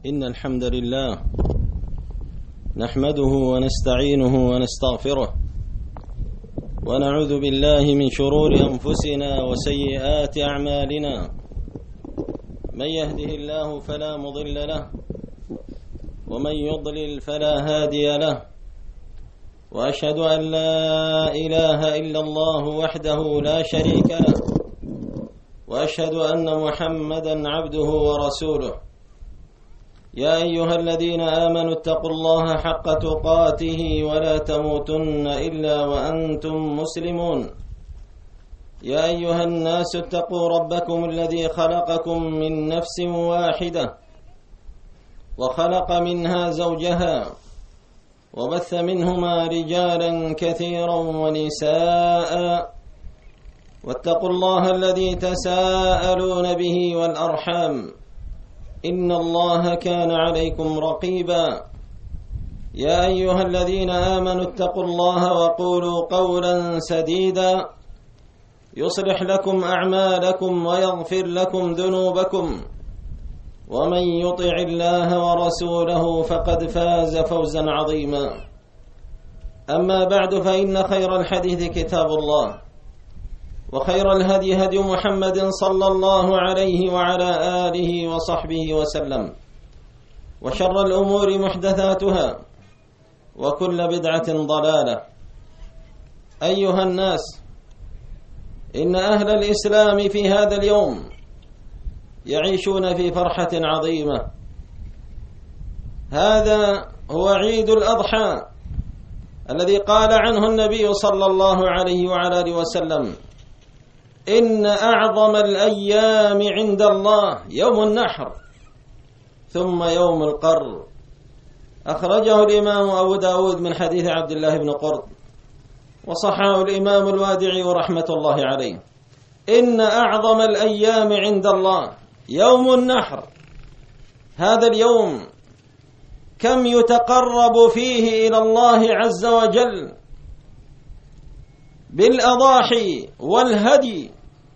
إن الحمد لله نحمده ونستعينه ونستغفره ونعوذ بالله من شرور أنفسنا وسيئات أعمالنا. من يهده الله فلا مضل له ومن يضلل فلا هادي له، وأشهد أن لا إله إلا الله وحده لا شريك له، وأشهد أن محمدا عبده ورسوله. يا أيها الذين آمنوا اتقوا الله حق تقاته ولا تموتن إلا وأنتم مسلمون. يا أيها الناس اتقوا ربكم الذي خلقكم من نفس واحدة وخلق منها زوجها وبث منهما رجالا كثيرا ونساء، واتقوا الله الذي تساءلون به والأرحام إن الله كان عليكم رقيبا. يا أيها الذين آمنوا اتقوا الله وقولوا قولا سديدا يصلح لكم أعمالكم ويغفر لكم ذنوبكم، ومن يطع الله ورسوله فقد فاز فوزا عظيما. أما بعد، فإن خير الحديث كتاب الله، وخير الهدي هدي محمد صلى الله عليه وعلى آله وصحبه وسلم، وشر الأمور محدثاتها، وكل بدعة ضلالة. أيها الناس، إن أهل الإسلام في هذا اليوم يعيشون في فرحة عظيمة. هذا هو عيد الأضحى الذي قال عنه النبي صلى الله عليه وعلى آله وسلم: إن أعظم الأيام عند الله يوم النحر ثم يوم القر. أخرجه الإمام أبو داود من حديث عبد الله بن قرط، وصححه الإمام الوادعي رحمة الله عليه. إن أعظم الأيام عند الله يوم النحر. هذا اليوم كم يتقرب فيه إلى الله عز وجل بالأضاحي والهدي.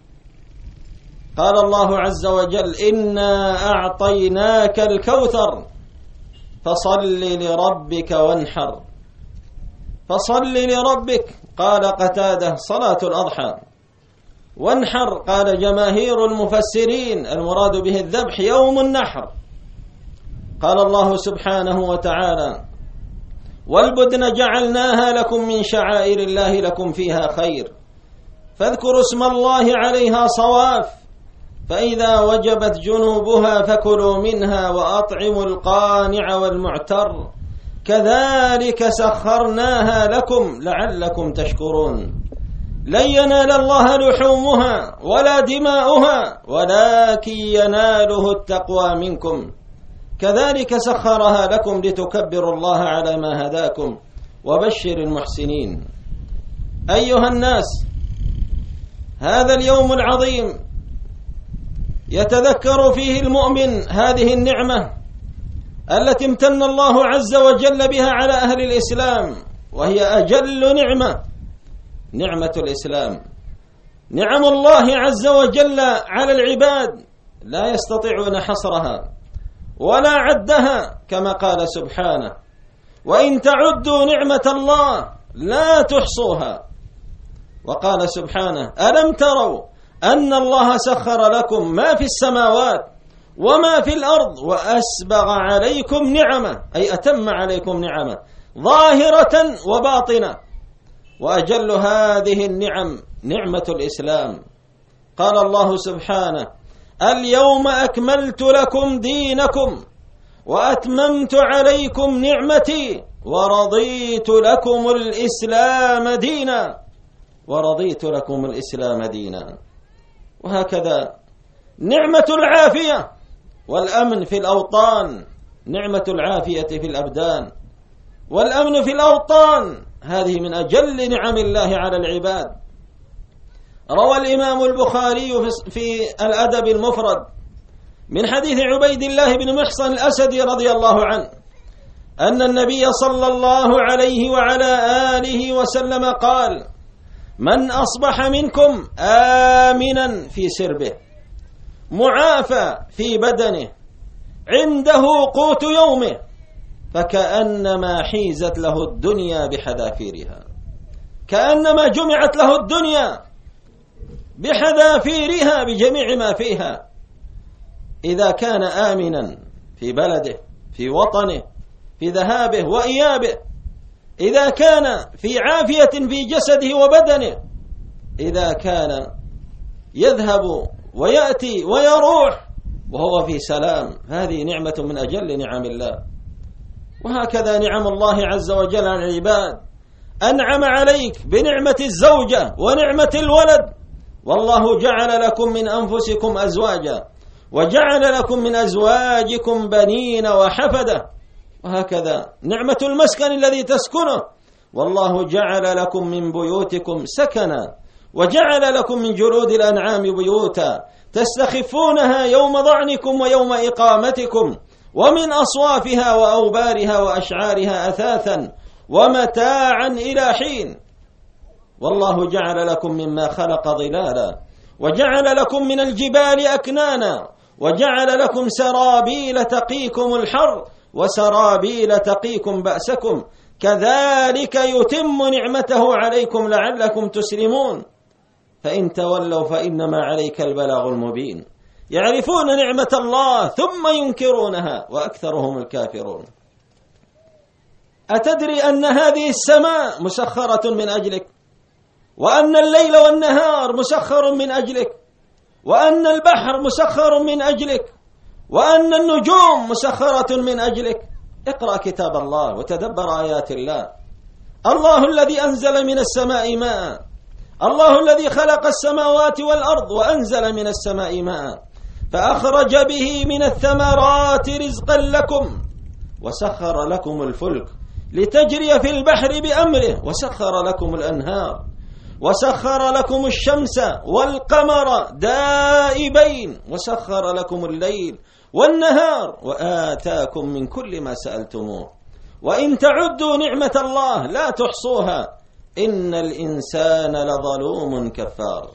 قال الله عز وجل: إنا أعطيناك الكوثر فصل لربك وانحر. فصل لربك قال قتادة صلاة الأضحى، وانحر قال جماهير المفسرين المراد به الذبح يوم النحر. قال الله سبحانه وتعالى: والبدن جعلناها لكم من شعائر الله لكم فيها خير فاذكروا اسم الله عليها صواف، فإذا وجبت جنوبها فكلوا منها وأطعموا القانع والمعتر كذلك سخرناها لكم لعلكم تشكرون. لن ينال الله لحومها ولا دماؤها ولكن يناله التقوى منكم كذلك سخرها لكم لتكبروا الله على ما هداكم وبشر المحسنين. أيها الناس، هذا اليوم العظيم يتذكر فيه المؤمن هذه النعمة التي امتن الله عز وجل بها على أهل الإسلام، وهي أجل نعمة، نعمة الإسلام. نعم الله عز وجل على العباد لا يستطيعون حصرها ولا عدها، كما قال سبحانه: وإن تعدوا نعمة الله لا تحصوها. وقال سبحانه: ألم تروا أن الله سخر لكم ما في السماوات وما في الأرض وأسبغ عليكم نعمة، أي أتم عليكم نعمة ظاهرة وباطنة، وأجل هذه النعم نعمة الإسلام. قال الله سبحانه: اليوم أكملت لكم دينكم وأتممت عليكم نعمتي ورضيت لكم الإسلام دينا. ورضيت لكم الإسلام دينا. وهكذا نعمة العافية والأمن في الأوطان، نعمة العافية في الأبدان والأمن في الأوطان، هذه من أجل نعم الله على العباد. روى الإمام البخاري في الأدب المفرد من حديث عبيد الله بن محصن الأسدي رضي الله عنه أن النبي صلى الله عليه وعلى آله وسلم قال: من أصبح منكم آمنا في سربه معافى في بدنه عنده قوت يومه، فكأنما حيزت له الدنيا بحذافيرها، كأنما جمعت له الدنيا بحذافيرها بجميع ما فيها. إذا كان آمنا في بلده، في وطنه، في ذهابه وإيابه، إذا كان في عافية في جسده وبدنه، إذا كان يذهب ويأتي ويروح وهو في سلام، هذه نعمة من أجل نعم الله. وهكذا نعم الله عز وجل على العباد، أنعم عليك بنعمة الزوجة ونعمة الولد، والله جعل لكم من أنفسكم أزواجا وجعل لكم من أزواجكم بنين وحفدة. وهكذا نعمة المسكن الذي تسكنه، والله جعل لكم من بيوتكم سكنا وجعل لكم من جلود الأنعام بيوتا تستخفونها يوم ضعنكم ويوم إقامتكم، ومن أصوافها وأوبارها وأشعارها أثاثا ومتاعا إلى حين. والله جعل لكم مما خلق ظلالا وجعل لكم من الجبال أكنانا وجعل لكم سرابيل تقيكم الحر وسرابيل تقيكم بأسكم، كذلك يتم نعمته عليكم لعلكم تسلمون. فإن تولوا فإنما عليك البلاغ المبين. يعرفون نعمة الله ثم ينكرونها وأكثرهم الكافرون. أتدري أن هذه السماء مسخرة من أجلك، وأن الليل والنهار مسخر من أجلك، وأن البحر مسخر من أجلك، وأن النجوم مسخرة من أجلك؟ اقرأ كتاب الله وتدبر آيات الله. الله الذي أنزل من السماء ماء، الله الذي خلق السماوات والأرض وأنزل من السماء ماء فأخرج به من الثمرات رزقا لكم، وسخر لكم الفلك لتجري في البحر بأمره، وسخر لكم الأنهار، وسخر لكم الشمس والقمر دائبين، وسخر لكم الليل والنهار، وآتاكم من كل ما سألتموه، وإن تعدوا نعمة الله لا تحصوها، إن الإنسان لظلوم كفار.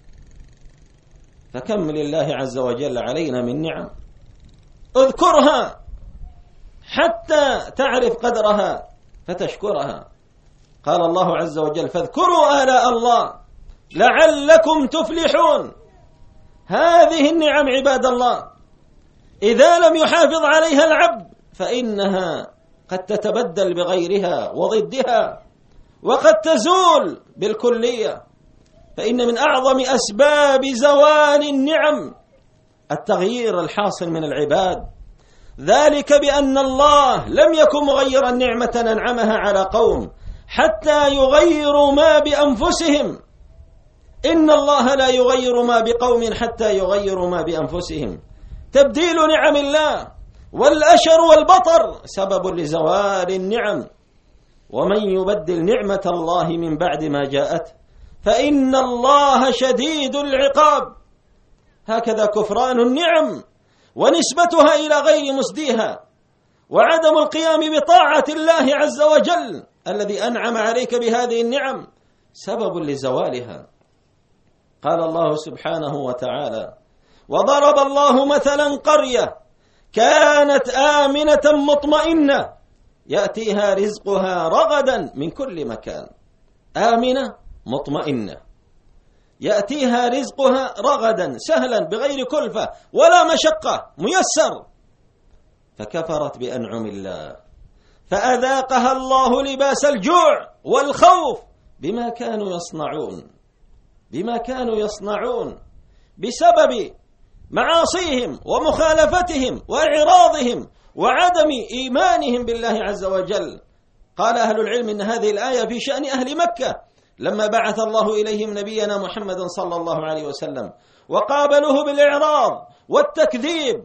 فكم لله عز وجل علينا من نعم، اذكرها حتى تعرف قدرها فتشكرها. قال الله عز وجل: فاذكروا آلاء الله لعلكم تفلحون. هذه النعم عباد الله إذا لم يحافظ عليها العبد فإنها قد تتبدل بغيرها وضدها، وقد تزول بالكلية. فإن من أعظم أسباب زوال النعم التغيير الحاصل من العباد، ذلك بأن الله لم يكن مغيرا نعمة أنعمها على قوم حتى يغيروا ما بأنفسهم. إن الله لا يغير ما بقوم حتى يغيروا ما بأنفسهم. تبديل نعم الله والأشر والبطر سبب لزوال النعم، ومن يبدل نعمة الله من بعد ما جاءت فإن الله شديد العقاب. هكذا كفران النعم ونسبتها إلى غير مسديها، وعدم القيام بطاعة الله عز وجل الذي أنعم عليك بهذه النعم سبب لزوالها. قال الله سبحانه وتعالى: وضرب الله مثلا قرية كانت آمنة مطمئنة يأتيها رزقها رغدا من كل مكان. آمنة مطمئنة يأتيها رزقها رغدا سهلا بغير كلفة ولا مشقة، ميسر. فكفرت بأنعم الله فأذاقها الله لباس الجوع والخوف بما كانوا يصنعون بسبب معاصيهم ومخالفتهم وإعراضهم وعدم إيمانهم بالله عز وجل. قال أهل العلم إن هذه الآية في شأن أهل مكة لما بعث الله إليهم نبينا محمد صلى الله عليه وسلم وقابلوه بالإعراض والتكذيب،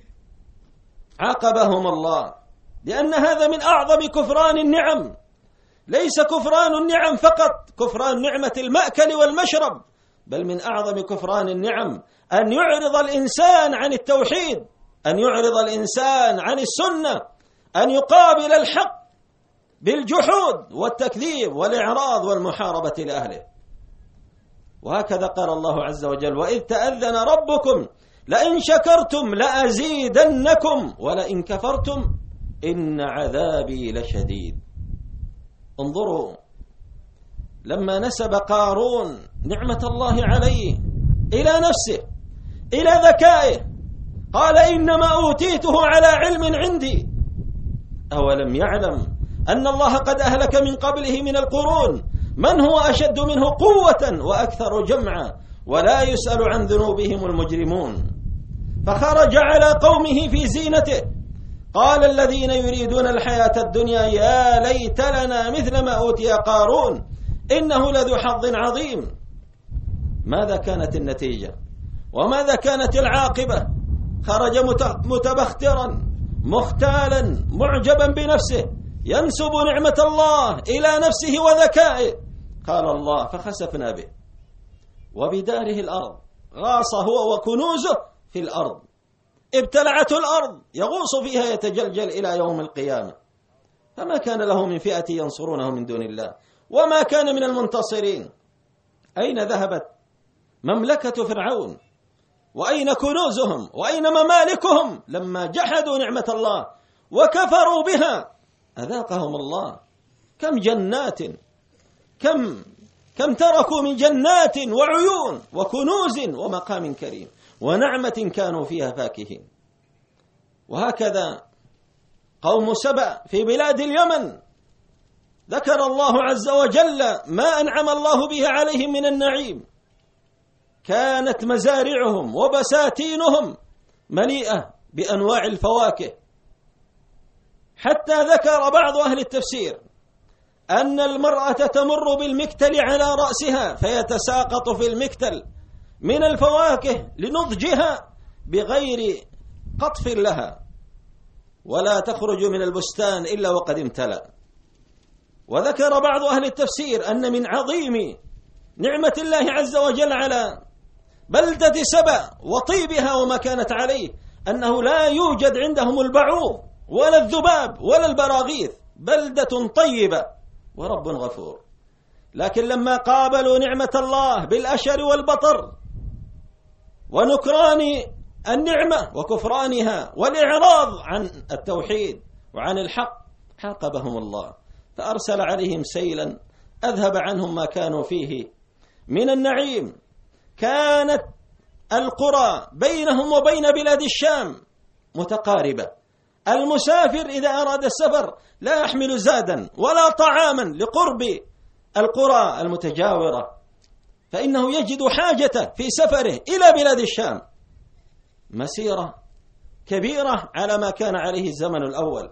عاقبهم الله لأن هذا من أعظم كفران النعم. ليس كفران النعم فقط كفران نعمة المأكل والمشرب، بل من أعظم كفران النعم أن يعرض الإنسان عن التوحيد، أن يعرض الإنسان عن السنة، أن يقابل الحق بالجحود والتكذيب والإعراض والمحاربة لأهله. وهكذا قال الله عز وجل: وإذ تأذن ربكم لئن شكرتم لأزيدنكم ولئن كفرتم إن عذابي لشديد. انظروا لما نسب قارون نعمة الله عليه إلى نفسه إلى ذكائه قال إنما أوتيته على علم عندي. أولم يعلم أن الله قد أهلك من قبله من القرون من هو أشد منه قوة وأكثر جمعا ولا يسأل عن ذنوبهم المجرمون. فخرج على قومه في زينته قال الذين يريدون الحياة الدنيا يا ليت لنا مثل ما أوتي قارون إنه لذو حظ عظيم. ماذا كانت النتيجة وماذا كانت العاقبة؟ خرج متبخترا مختالا معجبا بنفسه ينسب نعمة الله إلى نفسه وذكائه. قال الله فخسفنا به وبداره الأرض غاص هو وكنوزه في الأرض ابتلعته الأرض يغوص فيها يتجلجل إلى يوم القيامة. فما كان له من فئة ينصرونه من دون الله وما كان من المنتصرين. أين ذهبت مملكة فرعون وأين كنوزهم وأين ممالكهم لما جحدوا نعمة الله وكفروا بها؟ أذاقهم الله كم جنات كم تركوا من جنات وعيون وكنوز ومقام كريم ونعمة كانوا فيها فاكهين. وهكذا قوم سبأ في بلاد اليمن ذكر الله عز وجل ما أنعم الله به عليهم من النعيم. كانت مزارعهم وبساتينهم مليئة بأنواع الفواكه، حتى ذكر بعض أهل التفسير أن المرأة تمر بالمكتل على رأسها فيتساقط في المكتل من الفواكه لنضجها بغير قطف لها، ولا تخرج من البستان إلا وقد امتلأ. وذكر بعض أهل التفسير أن من عظيم نعمة الله عز وجل على بلدة سبأ وطيبها وما كانت عليه أنه لا يوجد عندهم البعوض ولا الذباب ولا البراغيث، بلدة طيبة ورب غفور. لكن لما قابلوا نعمة الله بالأشر والبطر ونكران النعمة وكفرانها والإعراض عن التوحيد وعن الحق عاقبهم الله فأرسل عليهم سيلا أذهب عنهم ما كانوا فيه من النعيم. كانت القرى بينهم وبين بلاد الشام متقاربة، المسافر إذا أراد السفر لا يحمل زادا ولا طعاما لقرب القرى المتجاورة، فإنه يجد حاجته في سفره إلى بلاد الشام مسيرة كبيرة على ما كان عليه الزمن الأول.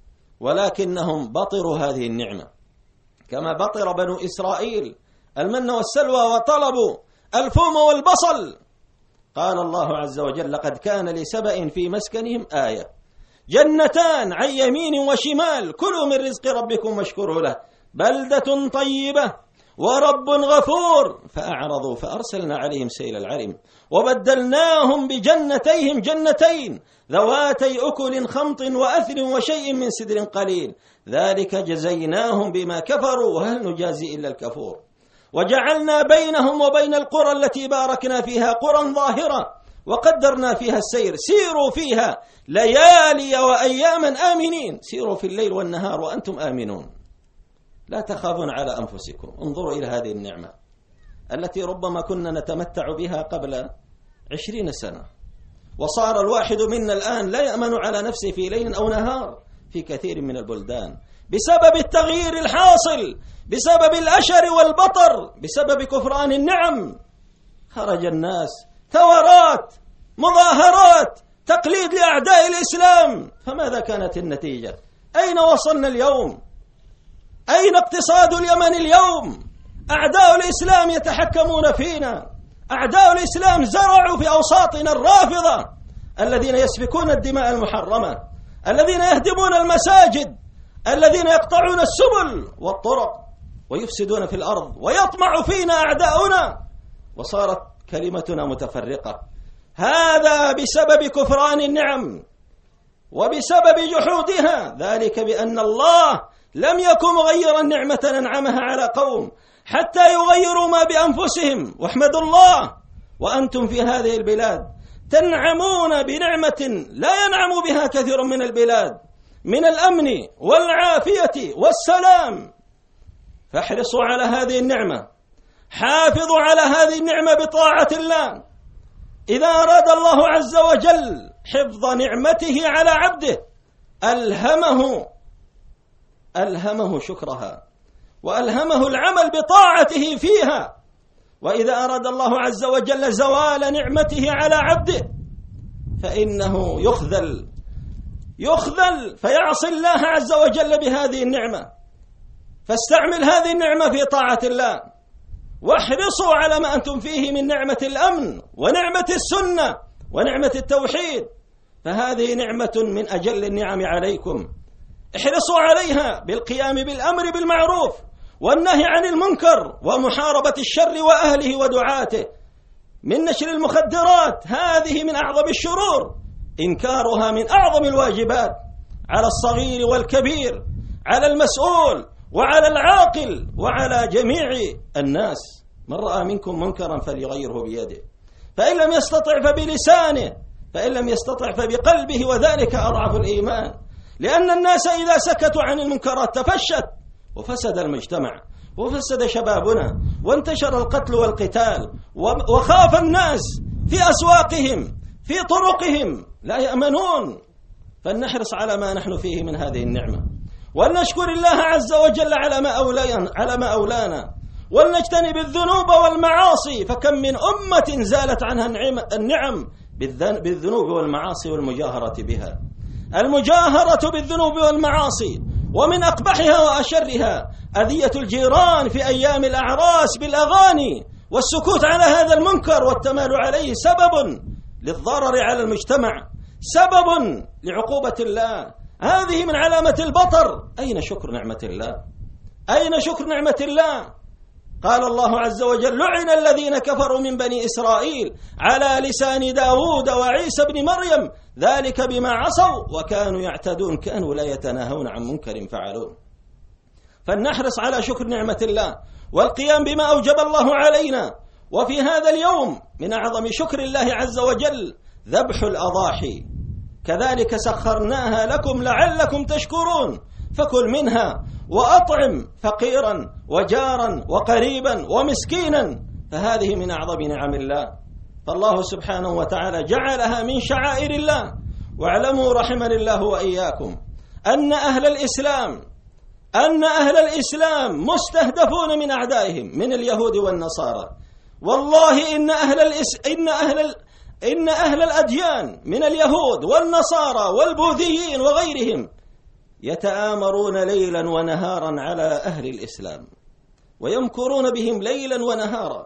ولكنهم بطروا هذه النعمة كما بطر بنو إسرائيل المن والسلوى وطلبوا الفوم والبصل. قال الله عز وجل لقد كان لسبأ في مسكنهم آية جنتان عن يمين وشمال كلوا من رزق ربكم واشكروا له بلدة طيبة ورب غفور. فأعرضوا فأرسلنا عليهم سيل العرم وبدلناهم بجنتيهم جنتين ذواتي أكل خمط وأثل وشيء من سدر قليل ذلك جزيناهم بما كفروا وهل نجازي إلا الكفور. وجعلنا بينهم وبين القرى التي باركنا فيها قرى ظاهرة وقدرنا فيها السير سيروا فيها ليالي وأياما آمنين. سيروا في الليل والنهار وأنتم آمنون لا تخافون على أنفسكم. انظروا إلى هذه النعمة التي ربما كنا نتمتع بها قبل 20 سنة، وصار الواحد منا الآن لا يأمن على نفسه في ليل أو نهار في كثير من البلدان بسبب التغيير الحاصل، بسبب الأشر والبطر، بسبب كفران النعم. خرج الناس ثورات مظاهرات تقليد لأعداء الإسلام، فماذا كانت النتيجة؟ أين وصلنا اليوم؟ أين اقتصاد اليمن اليوم؟ أعداء الإسلام يتحكمون فينا، أعداء الإسلام زرعوا في أوساطنا الرافضة الذين يسفكون الدماء المحرمة، الذين يهدمون المساجد، الذين يقطعون السبل والطرق ويفسدون في الأرض ويطمع فينا أعداؤنا، وصارت كلمتنا متفرقة. هذا بسبب كفران النعم وبسبب جحودها، ذلك بأن الله لم يكن مغيرا نعمة أنعمها على قوم حتى يغيروا ما بأنفسهم. واحمدوا الله وأنتم في هذه البلاد تنعمون بنعمة لا ينعم بها كثير من البلاد من الأمن والعافية والسلام، فاحرصوا على هذه النعمة، حافظوا على هذه النعمة بطاعة الله. إذا أراد الله عز وجل حفظ نعمته على عبده ألهمه شكرها وألهمه العمل بطاعته فيها. وإذا أراد الله عز وجل زوال نعمته على عبده فإنه يخذل فيعصي الله عز وجل بهذه النعمة. فاستعمل هذه النعمة في طاعة الله، واحرصوا على ما أنتم فيه من نعمة الأمن ونعمة السنة ونعمة التوحيد، فهذه نعمة من أجل النعم عليكم. احرصوا عليها بالقيام بالأمر بالمعروف والنهي عن المنكر ومحاربة الشر وأهله ودعاته. من نشر المخدرات، هذه من أعظم الشرور، إنكارها من أعظم الواجبات على الصغير والكبير، على المسؤول وعلى العاقل وعلى جميع الناس. من رأى منكم منكرا فليغيره بيده، فإن لم يستطع فبلسانه، فإن لم يستطع فبقلبه، وذلك أضعف الإيمان. لأن الناس إذا سكتوا عن المنكرات تفشت وفسد المجتمع وفسد شبابنا وانتشر القتل والقتال، وخاف الناس في أسواقهم في طرقهم لا يأمنون. فلنحرص على ما نحن فيه من هذه النعمة، ولنشكر الله عز وجل على ما أولانا، ولنجتنب الذنوب والمعاصي، فكم من أمة زالت عنها النعم بالذنوب والمعاصي والمجاهرة بها. المجاهرة بالذنوب والمعاصي، ومن أقبحها وأشرها أذية الجيران في أيام الأعراس بالأغاني، والسكوت على هذا المنكر والتمال عليه سبب للضرر على المجتمع، سبب لعقوبة الله. هذه من علامة البطر. أين شكر نعمة الله؟ أين شكر نعمة الله؟ قال الله عز وجل: لعن الذين كفروا من بني إسرائيل على لسان داود وعيسى بن مريم ذلك بما عصوا وكانوا يعتدون، كانوا لا يتناهون عن منكر فعلوه. فلنحرص على شكر نعمة الله والقيام بما أوجب الله علينا. وفي هذا اليوم من أعظم شكر الله عز وجل ذبح الأضاحي، كذلك سخرناها لكم لعلكم تشكرون، فكل منها وأطعم فقيرا وجارا وقريبا ومسكينا، فهذه من أعظم نعم الله. فالله سبحانه وتعالى جعلها من شعائر الله. واعلموا رحمني الله وإياكم أن أهل الإسلام مستهدفون من أعدائهم من اليهود والنصارى. والله إن أهل الأديان من اليهود والنصارى والبوذيين وغيرهم يتآمرون ليلا ونهارا على أهل الإسلام، ويمكرون بهم ليلا ونهارا،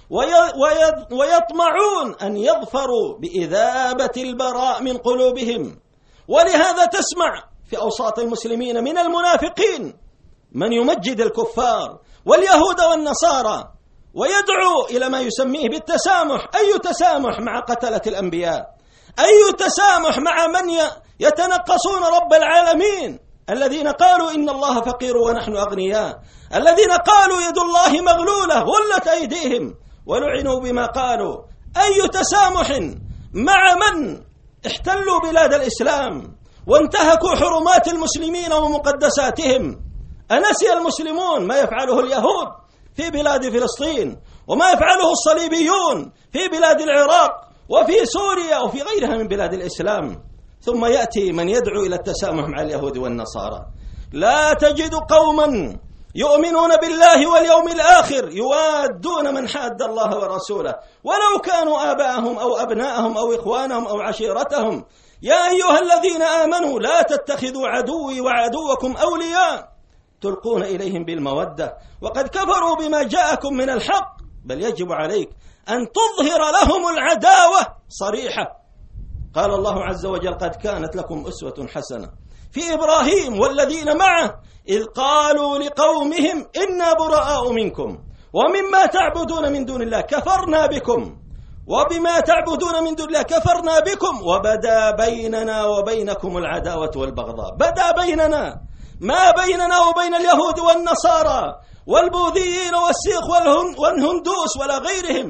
ويطمعون أن يظفروا بإذابة البراء من قلوبهم. ولهذا تسمع في أوساط المسلمين من المنافقين من يمجد الكفار واليهود والنصارى ويدعو إلى ما يسميه بالتسامح. أي تسامح مع قتلة الأنبياء؟ أي تسامح مع من يتنقصون رب العالمين، الذين قالوا إن الله فقير ونحن أغنياء، الذين قالوا يد الله مغلولة غلت أيديهم ولعنوا بما قالوا. أي تسامح مع من احتلوا بلاد الإسلام وانتهكوا حرمات المسلمين ومقدساتهم؟ أنسي المسلمون ما يفعله اليهود في بلاد فلسطين، وما يفعله الصليبيون في بلاد العراق وفي سوريا وفي غيرها من بلاد الإسلام؟ ثم يأتي من يدعو إلى التسامح مع اليهود والنصارى. لا تجد قوما يؤمنون بالله واليوم الآخر يوادون من حاد الله ورسوله ولو كانوا آباءهم أو أبناءهم أو إخوانهم أو عشيرتهم. يا أيها الذين آمنوا لا تتخذوا عدوي وعدوكم أولياء تلقون إليهم بالمودة وقد كفروا بما جاءكم من الحق، بل يجب عليك أن تظهر لهم العداوة صريحة. قال الله عز وجل: قد كانت لكم أسوة حسنة في إبراهيم والذين معه إذ قالوا لقومهم إنا براء منكم ومما تعبدون من دون الله كفرنا بكم وبما تعبدون من دون الله كفرنا بكم وبدا بيننا وبينكم العداوة والبغضاء. بدا بيننا، ما بيننا وبين اليهود والنصارى والبوذيين والسيخ والهندوس ولا غيرهم،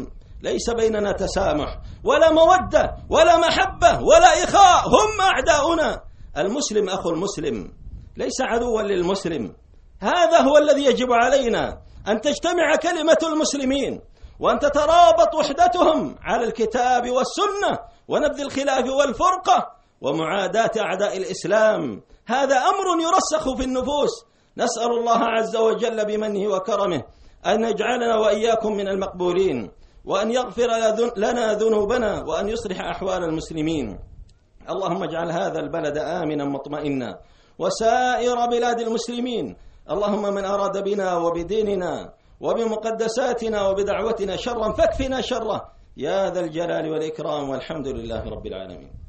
ليس بيننا تسامح ولا مودة ولا محبة ولا إخاء، هم أعداؤنا. المسلم أخو المسلم ليس عدوا للمسلم. هذا هو الذي يجب علينا، أن تجتمع كلمة المسلمين وأن تترابط وحدتهم على الكتاب والسنة ونبذ الخلاف والفرقة ومعاداة أعداء الإسلام. هذا أمر يرسخ في النفوس. نسأل الله عز وجل بمنه وكرمه أن يجعلنا وإياكم من المقبولين، وأن يغفر لنا ذنوبنا، وأن يصلح أحوال المسلمين. اللهم اجعل هذا البلد آمنا مطمئنا وسائر بلاد المسلمين. اللهم من أراد بنا وبديننا وبمقدساتنا وبدعوتنا شرا فاكفنا شره، يا ذا الجلال والإكرام، والحمد لله رب العالمين.